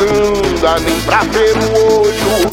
não dá nem pra ver o olho.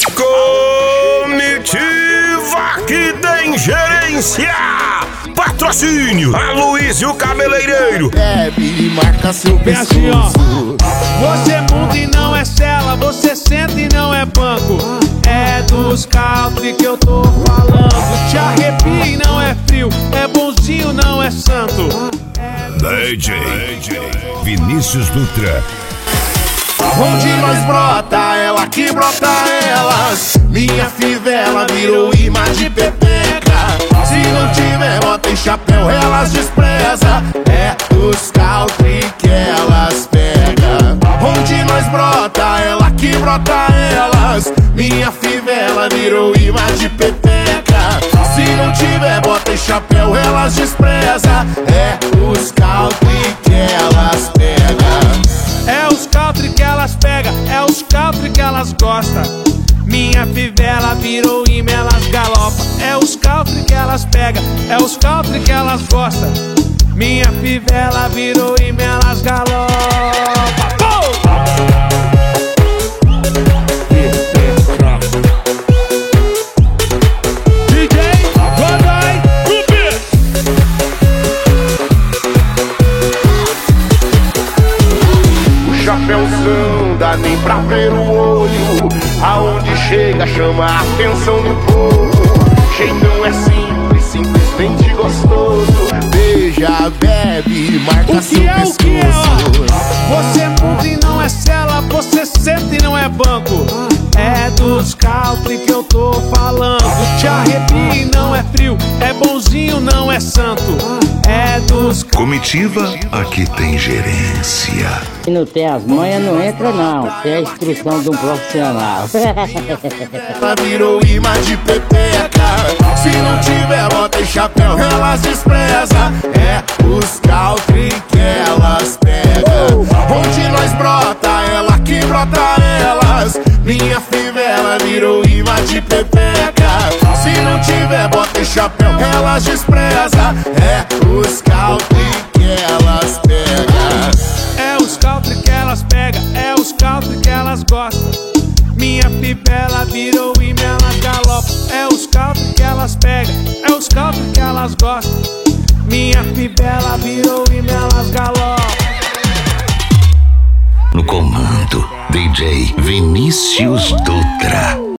Comitiva que tem gerência. Patrocínio Aloysio Cabeleireiro. Bebe e marca seu assim, ó. pescoço. Você muda e não é cela, você senta e não é banco. É dos country que eu tô falando. Te arrepia e não é frio, é bonzinho, não é santo. DJ Vinícius Dutra. Onde nós brota, ela que brota elas. Minha fivela virou imã de pepeca. Se não tiver bota e chapéu, elas despreza. É dos country que elas pega. Onde nós brota, ela que brota elas. Minha fivela virou imã de pepeca. Se não tiver bota e chapéu, elas despreza. É os country que elas pega. É os country que elas pegam, é os country que elas gostam. Minha fivela virou imã, elas galopam. É os country que elas pegam, é os country que elas gostam. Minha fivela virou imã, elas galopam. Chapéuzão, dá nem pra ver o olho. Aonde chega chama a atenção do povo. Jeitão é simples, simplesmente gostoso. Beija, bebe, marca seu pescoço. O que é, ó? Você muda e não é cela, você senta e não é banco. É dos country que eu tô falando. Te arrepia e não é frio, é bonzinho, não é santo. É dos Comitiva aqui tem gerência. Se não tem as manhas, não entra não. Tem a instrução de um profissional. Ela virou imã de pepeca. Se não tiver bota e chapéu, elas despreza. É os country que elas pegam. Onde nós brota, ela que brota elas. Minha fivela virou imã de pepeca. Se não tiver bota e chapéu, elas despreza. É os country que elas pegam. É os country que elas pegam, é os country que elas gostam. Minha fivela virou imã, elas galopam. É os country que elas pegam, é os country que elas gostam. Minha fivela virou imã, elas galopam. No comando, DJ Vinícius Dutra.